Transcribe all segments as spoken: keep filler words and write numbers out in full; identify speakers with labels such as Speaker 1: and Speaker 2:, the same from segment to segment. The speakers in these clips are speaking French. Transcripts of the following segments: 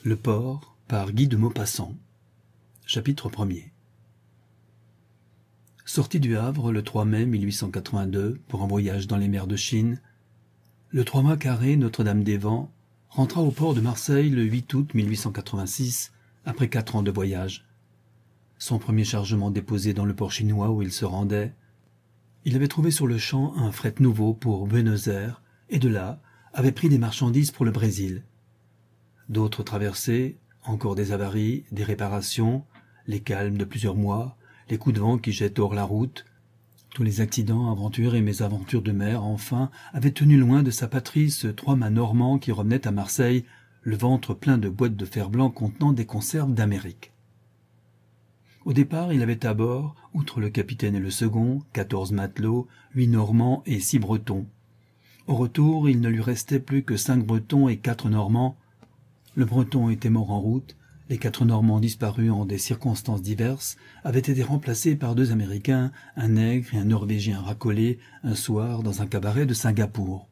Speaker 1: Le port par Guy de Maupassant. Chapitre premier. Sorti du Havre le trois mai mille huit cent quatre-vingt-deux pour un voyage dans les mers de Chine, le trois mâts carré Notre-Dame-des-Vents rentra au port de Marseille le huit août mille huit cent quatre-vingt-six après quatre ans de voyage. Son premier chargement déposé dans le port chinois où il se rendait, il avait trouvé sur le champ un fret nouveau pour Buenos Aires et de là avait pris des marchandises pour le Brésil. D'autres traversées, encore des avaries, des réparations, les calmes de plusieurs mois, les coups de vent qui jettent hors la route, tous les accidents, aventures et mésaventures de mer, enfin, avaient tenu loin de sa patrie ce trois-mâts normand qui revenait à Marseille, le ventre plein de boîtes de fer-blanc contenant des conserves d'Amérique. Au départ, il avait à bord, outre le capitaine et le second, quatorze matelots, huit Normands et six Bretons. Au retour, il ne lui restait plus que cinq Bretons et quatre Normands. Le Breton était mort en route, les quatre Normands disparus en des circonstances diverses avaient été remplacés par deux Américains, un Nègre et un Norvégien racolés un soir dans un cabaret de Singapour.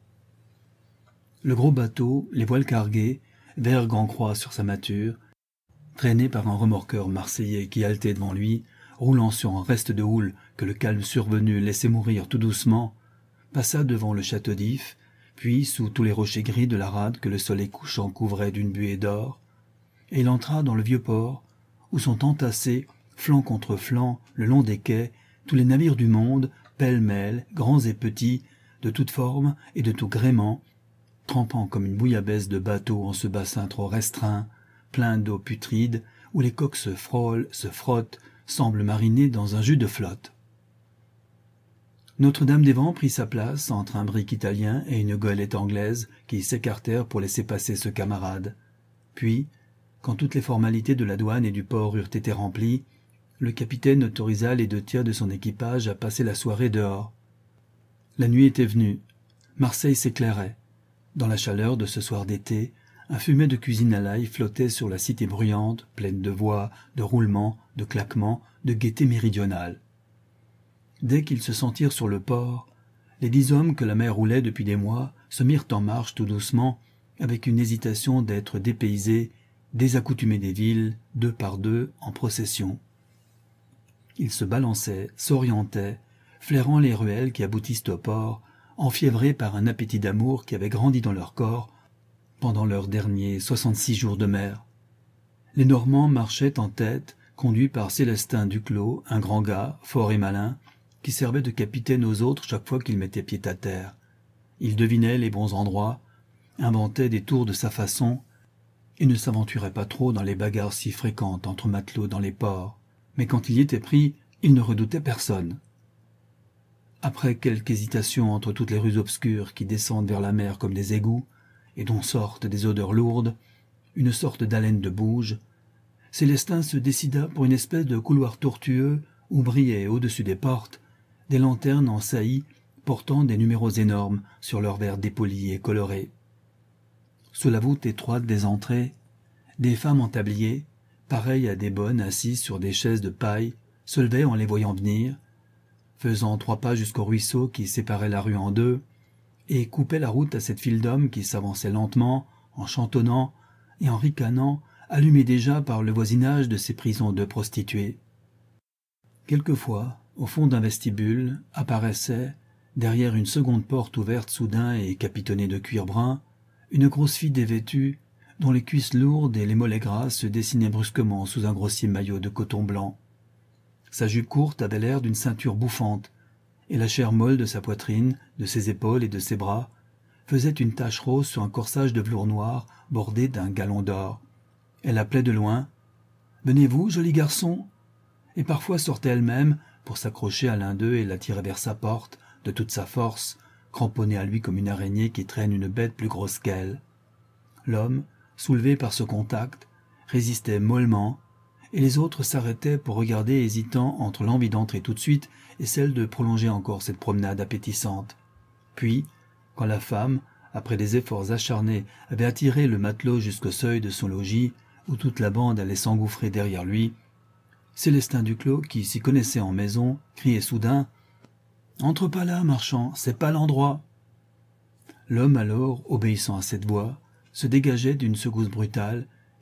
Speaker 1: Le gros bateau, les voiles carguées, vergue en croix sur sa mâture, traîné par un remorqueur marseillais qui haletait devant lui, roulant sur un reste de houle que le calme survenu laissait mourir tout doucement, passa devant le château d'If, puis sous tous les rochers gris de la rade que le soleil couchant couvrait d'une buée d'or, et il entra dans le vieux port, où sont entassés, flanc contre flanc, le long des quais, tous les navires du monde, pêle-mêle, grands et petits, de toutes formes et de tout gréement, trempant comme une bouillabaisse de bateaux en ce bassin trop restreint, plein d'eau putride, où les coques se frôlent, se frottent, semblent mariner dans un jus de flotte. Notre-Dame-des-Vents prit sa place entre un brick italien et une goélette anglaise qui s'écartèrent pour laisser passer ce camarade. Puis, quand toutes les formalités de la douane et du port eurent été remplies, le capitaine autorisa les deux tiers de son équipage à passer la soirée dehors. La nuit était venue. Marseille s'éclairait. Dans la chaleur de ce soir d'été, un fumet de cuisine à l'ail flottait sur la cité bruyante, pleine de voix, de roulements, de claquements, de gaieté méridionale. Dès qu'ils se sentirent sur le port, les dix hommes que la mer roulait depuis des mois se mirent en marche tout doucement, avec une hésitation d'être dépaysés, désaccoutumés des villes, deux par deux, en procession. Ils se balançaient, s'orientaient, flairant les ruelles qui aboutissent au port, enfiévrés par un appétit d'amour qui avait grandi dans leur corps pendant leurs derniers soixante-six jours de mer. Les Normands marchaient en tête, conduits par Célestin Duclos, un grand gars, fort et malin, qui servait de capitaine aux autres chaque fois qu'il mettait pied à terre. Il devinait les bons endroits, inventait des tours de sa façon, et ne s'aventurait pas trop dans les bagarres si fréquentes entre matelots dans les ports, mais quand il y était pris, il ne redoutait personne. Après quelque hésitation entre toutes les rues obscures qui descendent vers la mer comme des égouts, et dont sortent des odeurs lourdes, une sorte d'haleine de bouge, Célestin se décida pour une espèce de couloir tortueux où brillaient au-dessus des portes des lanternes en saillie portant des numéros énormes sur leurs verres dépolis et colorés. Sous la voûte étroite des entrées, des femmes en tablier, pareilles à des bonnes assises sur des chaises de paille, se levaient en les voyant venir, faisant trois pas jusqu'au ruisseau qui séparait la rue en deux, et coupaient la route à cette file d'hommes qui s'avançaient lentement, en chantonnant et en ricanant, allumés déjà par le voisinage de ces prisons de prostituées. Quelquefois, au fond d'un vestibule, apparaissait, derrière une seconde porte ouverte soudain et capitonnée de cuir brun, une grosse fille dévêtue, dont les cuisses lourdes et les mollets gras se dessinaient brusquement sous un grossier maillot de coton blanc. Sa jupe courte avait l'air d'une ceinture bouffante, et la chair molle de sa poitrine, de ses épaules et de ses bras faisait une tache rose sur un corsage de velours noir bordé d'un galon d'or. Elle appelait de loin « Venez-vous, joli garçon ?» et parfois sortait elle-même pour s'accrocher à l'un d'eux et l'attirer vers sa porte, de toute sa force, cramponnée à lui comme une araignée qui traîne une bête plus grosse qu'elle. L'homme, soulevé par ce contact, résistait mollement, et les autres s'arrêtaient pour regarder hésitant entre l'envie d'entrer tout de suite et celle de prolonger encore cette promenade appétissante. Puis, quand la femme, après des efforts acharnés, avait attiré le matelot jusqu'au seuil de son logis, où toute la bande allait s'engouffrer derrière lui, Célestin Duclos, qui s'y connaissait en maison, criait soudain « Entre pas là, marchand, c'est pas l'endroit !» L'homme alors, obéissant à cette voix, se dégageait d'une secousse brutale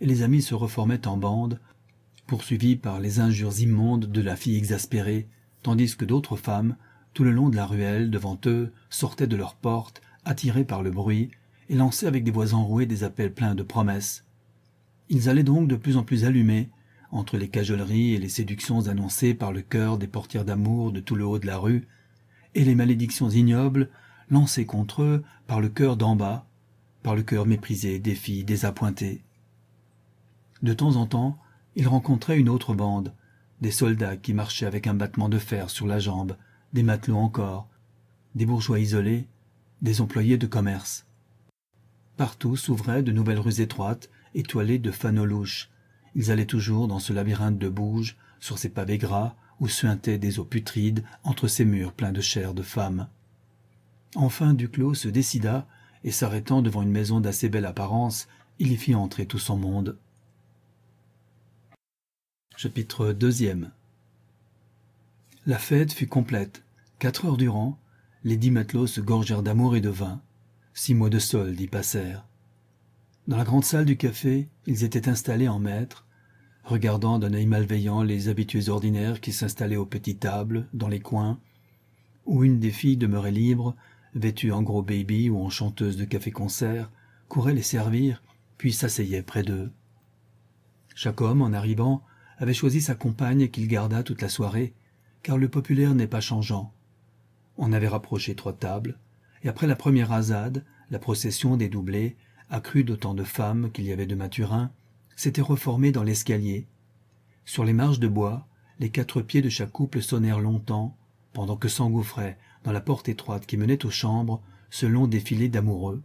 Speaker 1: et les amis se reformaient en bande, poursuivis par les injures immondes de la fille exaspérée, tandis que d'autres femmes, tout le long de la ruelle, devant eux, sortaient de leurs portes, attirées par le bruit, et lançaient avec des voix enrouées des appels pleins de promesses. Ils allaient donc de plus en plus allumés, entre les cajoleries et les séductions annoncées par le cœur des portières d'amour de tout le haut de la rue, et les malédictions ignobles lancées contre eux par le cœur d'en bas, par le cœur méprisé des filles désappointées. De temps en temps, ils rencontraient une autre bande, des soldats qui marchaient avec un battement de fer sur la jambe, des matelots encore, des bourgeois isolés, des employés de commerce. Partout s'ouvraient de nouvelles rues étroites, étoilées de fanaux louches. Ils allaient toujours dans ce labyrinthe de bouges, sur ces pavés gras, où suintaient des eaux putrides entre ces murs pleins de chair de femmes. Enfin Duclos se décida, et s'arrêtant devant une maison d'assez belle apparence, il y fit entrer tout son monde. Chapitre deuxième. La fête fut complète. Quatre heures durant, les dix matelots se gorgèrent d'amour et de vin. Six mois de solde y passèrent. Dans la grande salle du café, ils étaient installés en maîtres, regardant d'un œil malveillant les habitués ordinaires qui s'installaient aux petites tables, dans les coins, où une des filles demeurait libre, vêtue en gros baby ou en chanteuse de café-concert, courait les servir, puis s'asseyait près d'eux. Chaque homme, en arrivant, avait choisi sa compagne qu'il garda toute la soirée, car le populaire n'est pas changeant. On avait rapproché trois tables, et après la première rasade, la procession des doublés, accrue d'autant de femmes qu'il y avait de mathurins, s'était reformée dans l'escalier. Sur les marches de bois, les quatre pieds de chaque couple sonnèrent longtemps, pendant que s'engouffrait, dans la porte étroite qui menait aux chambres, ce long défilé d'amoureux.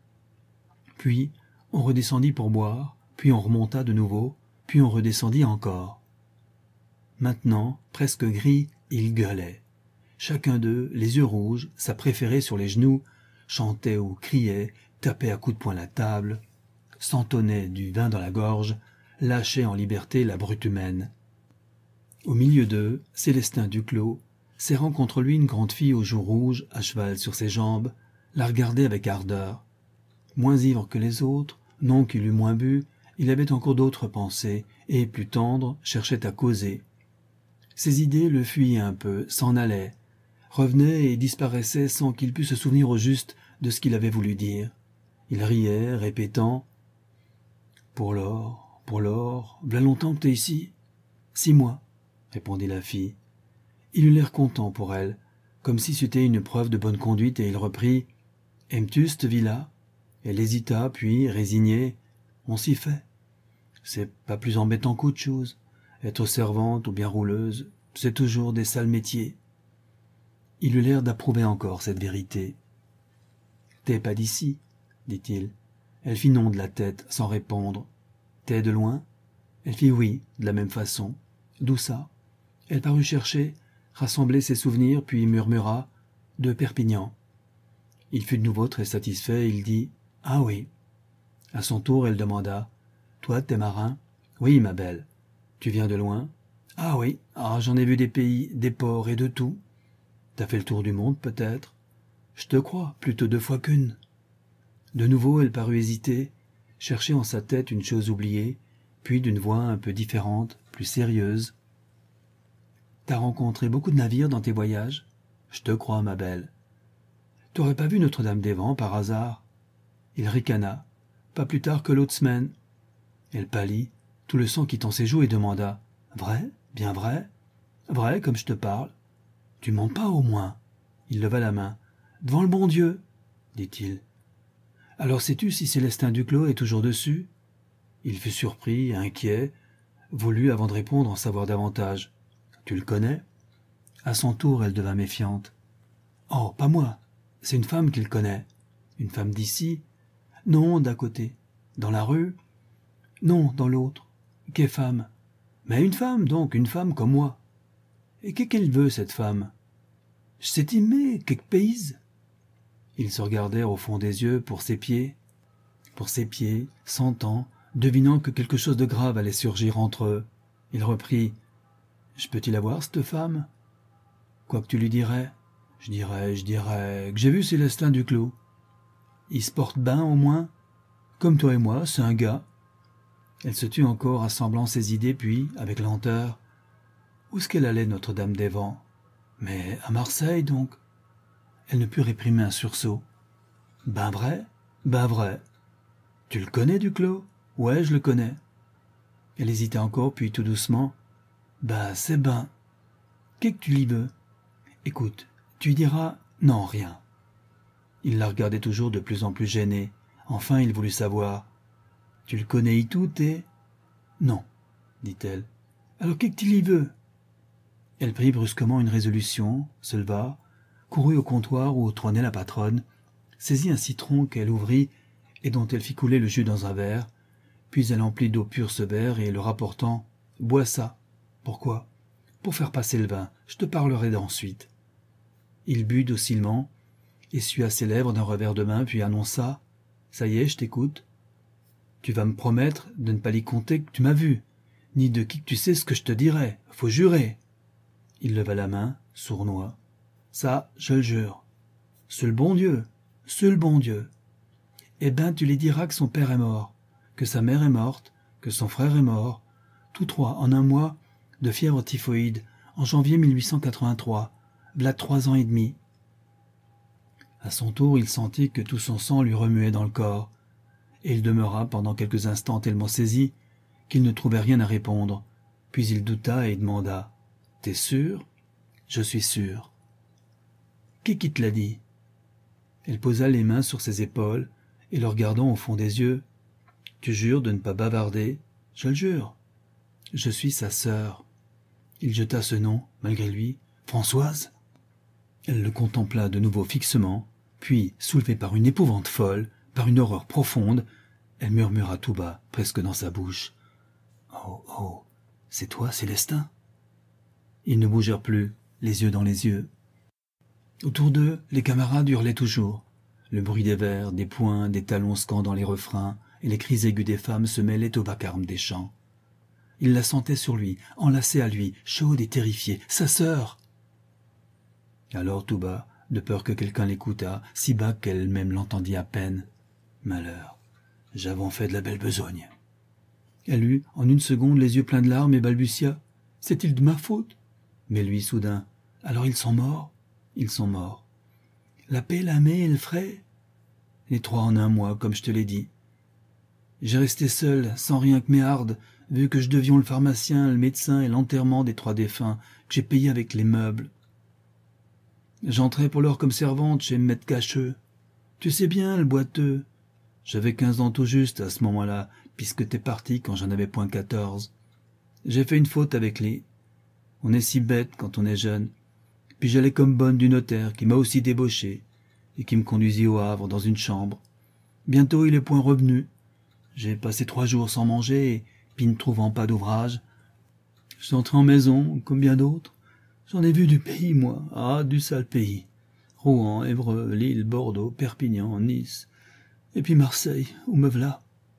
Speaker 1: Puis, on redescendit pour boire, puis on remonta de nouveau, puis on redescendit encore. Maintenant, presque gris, ils gueulaient. Chacun d'eux, les yeux rouges, sa préférée sur les genoux, chantait ou criait, tapait à coups de poing la table, s'entonnait du vin dans la gorge, lâchait en liberté la brute humaine. Au milieu d'eux, Célestin Duclos, serrant contre lui une grande fille aux joues rouges, à cheval sur ses jambes, la regardait avec ardeur. Moins ivre que les autres, non qu'il eût moins bu, il avait encore d'autres pensées, et, plus tendre, cherchait à causer. Ses idées le fuyaient un peu, s'en allaient, revenaient et disparaissaient sans qu'il pût se souvenir au juste de ce qu'il avait voulu dire. Il riait, répétant « Pour l'or, pour l'or, v'là longtemps que t'es ici ?»« Six mois, » répondit la fille. Il eut l'air content pour elle, comme si c'eût une preuve de bonne conduite, et il reprit « Aimes-tu cette vie-là » Elle hésita, puis, résignée, « On s'y fait. C'est pas plus embêtant qu'autre chose. Être servante ou bien rouleuse, c'est toujours des sales métiers. » Il eut l'air d'approuver encore cette vérité. « T'es pas d'ici ?» dit-il. Elle fit non de la tête, sans répondre. « T'es de loin ?» Elle fit oui, de la même façon. « D'où ça ?» Elle parut chercher, rassembler ses souvenirs, puis murmura « De Perpignan. » Il fut de nouveau très satisfait, il dit « Ah oui. » À son tour, elle demanda « Toi, t'es marin ?»« Oui, ma belle. »« Tu viens de loin ?»« Ah oui, ah, j'en ai vu des pays, des ports et de tout. »« T'as fait le tour du monde, peut-être ?»« Je te crois, plutôt deux fois qu'une. » De nouveau, elle parut hésiter, chercher en sa tête une chose oubliée, puis d'une voix un peu différente, plus sérieuse. « T'as rencontré beaucoup de navires dans tes voyages ? » « Je te crois, ma belle. »« T'aurais pas vu Notre-Dame-des-Vents, par hasard ?» Il ricana. « Pas plus tard que l'autre semaine. » Elle pâlit, tout le sang quittant ses joues, et demanda « Vrai ? Bien vrai ? Vrai, comme je te parle ? Tu mens pas, au moins ?» Il leva la main. « Devant le bon Dieu !» dit-il. « Alors sais-tu si Célestin Duclos est toujours dessus ?» Il fut surpris, inquiet, voulut, avant de répondre, en savoir davantage. « Tu le connais ?» À son tour, elle devint méfiante. « Oh, pas moi. C'est une femme qu'il connaît. »« Une femme d'ici ?»« Non, d'à côté. »« Dans la rue ?»« Non, dans l'autre. »« Qu'est femme ?»« Mais une femme, donc, une femme comme moi. »« Et qu'est qu'elle veut, cette femme ?»« Je sais t'aimer, quelque payse. » Ils se regardèrent au fond des yeux pour ses pieds, pour ses pieds, sentant, devinant que quelque chose de grave allait surgir entre eux. Il reprit « Je peux-tu la voir, cette femme ?»« Quoi que tu lui dirais ?»« Je dirais, je dirais que j'ai vu Célestin Duclos. »« Il se porte ben, au moins ?»« Comme toi et moi, c'est un gars. » Elle se tut encore, assemblant ses idées, puis, avec lenteur, « Où est-ce qu'elle allait, Notre-Dame des Vents ? Mais à Marseille, donc ?» Elle ne put réprimer un sursaut. « Ben vrai, ben vrai. Tu le connais, Duclos ? Ouais, je le connais. » Elle hésita encore, puis tout doucement, « Ben, c'est ben. Qu'est-ce que tu y veux ? Écoute, tu lui diras, non, rien. » Il la regardait toujours de plus en plus gêné. Enfin, il voulut savoir. « Tu le connais y tout, et... » ?»« Non, dit-elle. »« Alors qu'est-ce que tu y veux ?» Elle prit brusquement une résolution, se leva, courut au comptoir où trônait la patronne, saisit un citron qu'elle ouvrit et dont elle fit couler le jus dans un verre, puis elle emplit d'eau pure ce verre et le rapportant, « Bois ça. »« Pourquoi ?»« Pour faire passer le vin. Je te parlerai d'ensuite. » Il but docilement, essuya ses lèvres d'un revers de main, puis annonça, « Ça y est, je t'écoute. Tu vas me promettre de ne pas lui conter que tu m'as vu, ni de qui que tu sais ce que je te dirai. Faut jurer. » Il leva la main, sournois. « Ça, je le jure. C'est le bon Dieu, c'est le bon Dieu. Eh ben, tu lui diras que son père est mort, que sa mère est morte, que son frère est mort, tous trois en un mois de fièvre typhoïde, en janvier mille huit cent quatre-vingt-trois, v'là trois ans et demi. » À son tour, il sentit que tout son sang lui remuait dans le corps, et il demeura pendant quelques instants tellement saisi qu'il ne trouvait rien à répondre. Puis il douta et demanda, « T'es sûr ? » ?»« Je suis sûr. »« Qui qui te l'a dit ?» Elle posa les mains sur ses épaules et le regardant au fond des yeux, « Tu jures de ne pas bavarder ? » ?»« Je le jure. »« Je suis sa sœur. » Il jeta ce nom, malgré lui. « Françoise ?» Elle le contempla de nouveau fixement, puis, soulevée par une épouvante folle, par une horreur profonde, elle murmura tout bas, presque dans sa bouche, « Oh, oh, c'est toi, Célestin ?» Ils ne bougèrent plus, les yeux dans les yeux. Autour d'eux, les camarades hurlaient toujours. Le bruit des vers, des poings, des talons scandant les refrains, et les cris aigus des femmes se mêlaient au vacarme des chants. Il la sentait sur lui, enlacée à lui, chaude et terrifiée. « Sa sœur !» Alors tout bas, de peur que quelqu'un l'écoutât, si bas qu'elle-même l'entendit à peine. « Malheur, j'avons fait de la belle besogne. » Elle eut, en une seconde, les yeux pleins de larmes et balbutia. « C'est-il de ma faute ?» Mais lui, soudain, « Alors ils sont morts ?»« Ils sont morts. »« La paix, la mée et le frais ?» ?»« Les trois en un mois, comme je te l'ai dit. J'ai resté seul, sans rien que mes hardes, vu que je devions le pharmacien, le médecin et l'enterrement des trois défunts, que j'ai payé avec les meubles. J'entrais pour l'heure comme servante chez Maître Cacheux. Tu sais bien, le boiteux. J'avais quinze ans tout juste à ce moment-là, puisque t'es parti quand j'en avais point quatorze. J'ai fait une faute avec lui. On est si bête quand on est jeune. Puis j'allais comme bonne du notaire, qui m'a aussi débauché, et qui me conduisit au Havre dans une chambre. Bientôt il est point revenu. J'ai passé trois jours sans manger, et puis ne trouvant pas d'ouvrage. Je suis entré en maison, comme bien d'autres. J'en ai vu du pays, moi. Ah, du sale pays. Rouen, Évreux, Lille, Bordeaux, Perpignan, Nice. Et puis Marseille, où me v'là.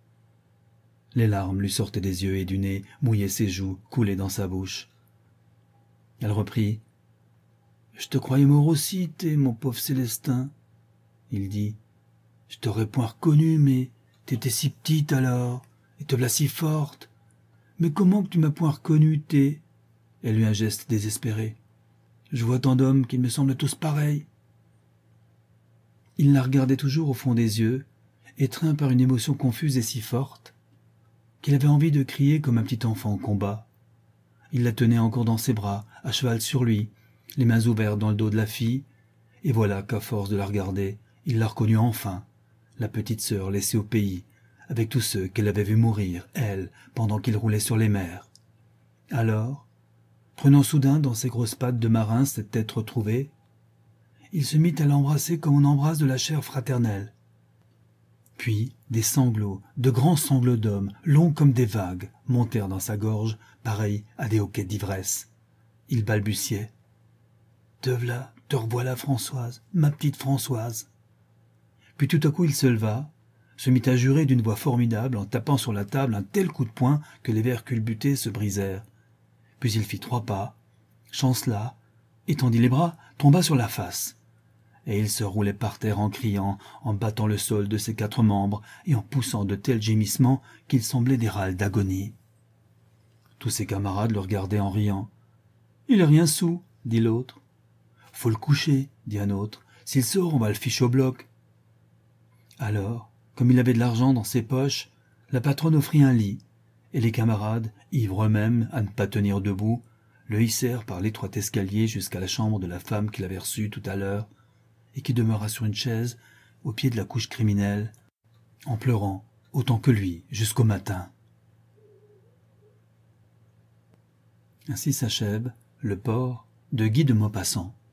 Speaker 1: Les larmes lui sortaient des yeux et du nez, mouillaient ses joues, coulaient dans sa bouche. Elle reprit. « Je te croyais mort aussi, t'es, mon pauvre Célestin. » Il dit. « Je t'aurais point reconnu, mais t'étais si petite alors, et te v'là si forte. Mais comment que tu m'as point reconnu, t'es ?» Elle eut un geste désespéré. « Je vois tant d'hommes qu'ils me semblent tous pareils. » Il la regardait toujours au fond des yeux, étreint par une émotion confuse et si forte, qu'il avait envie de crier comme un petit enfant au combat. Il la tenait encore dans ses bras, à cheval sur lui, les mains ouvertes dans le dos de la fille, et voilà qu'à force de la regarder, il la reconnut enfin, la petite sœur laissée au pays, avec tous ceux qu'elle avait vus mourir, elle, pendant qu'il roulait sur les mers. Alors, prenant soudain dans ses grosses pattes de marin cette tête retrouvée, il se mit à l'embrasser comme on embrasse de la chair fraternelle. Puis des sanglots, de grands sanglots d'homme, longs comme des vagues, montèrent dans sa gorge, pareils à des hoquets d'ivresse. Il balbutiait. « Te v'là, te revoilà, Françoise, ma petite Françoise. » Puis tout à coup il se leva, se mit à jurer d'une voix formidable en tapant sur la table un tel coup de poing que les verres culbutés se brisèrent. Puis il fit trois pas, chancela, étendit les bras, tomba sur la face. et il se roulait par terre en criant, en battant le sol de ses quatre membres et en poussant de tels gémissements qu'ils semblaient des râles d'agonie. Tous ses camarades le regardaient en riant. « Il est rien sous, » dit l'autre. « Faut le coucher, » dit un autre. « S'il sort, on va le ficher au bloc. » Alors, comme il avait de l'argent dans ses poches, la patronne offrit un lit, et les camarades, ivres eux-mêmes à ne pas tenir debout, le hissèrent par l'étroit escalier jusqu'à la chambre de la femme qu'il avait reçue tout à l'heure, et qui demeura sur une chaise, au pied de la couche criminelle, en pleurant autant que lui jusqu'au matin. Ainsi s'achève Le port de Guy de Maupassant.